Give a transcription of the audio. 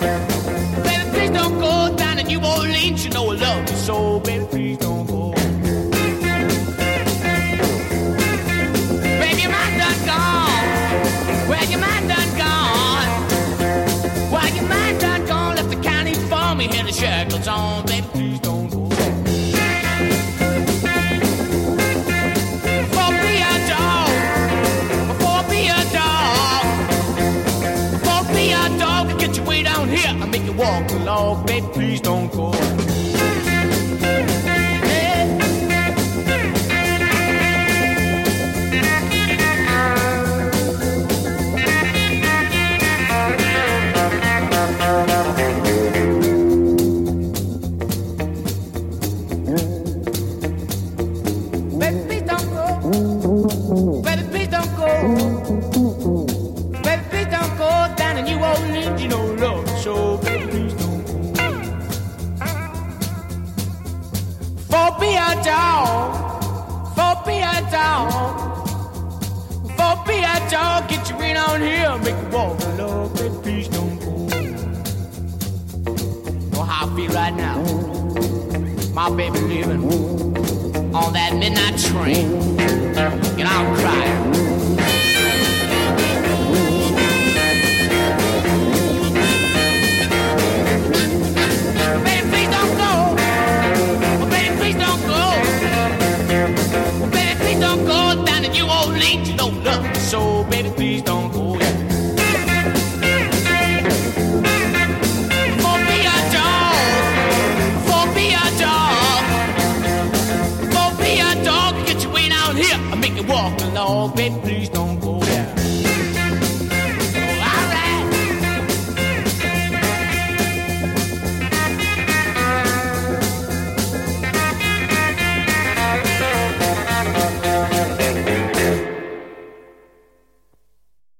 Baby, please don't go down to New Orleans. You know I love you so, baby, please don't go. Baby, your mind done gone. Well, your mind done gone. Well, your mind done gone. Left the county for me. Here the shackles on, baby, please don't go. For be a dog. For be a dog. For be a dog. I get you way down here. I make you walk along, baby, please don't go. Dog, get you in on here, make you walk along, baby, please don't go. Know how I feel right now. My baby living on that midnight train, and I'm crying. Baby, please don't go. Baby, please don't go. Baby, please don't go down to New Orleans. You don't love me so, baby, please don't go. For be a dog, for be a dog, for be a dog, get you way down here. I make you walk along, baby, please don't.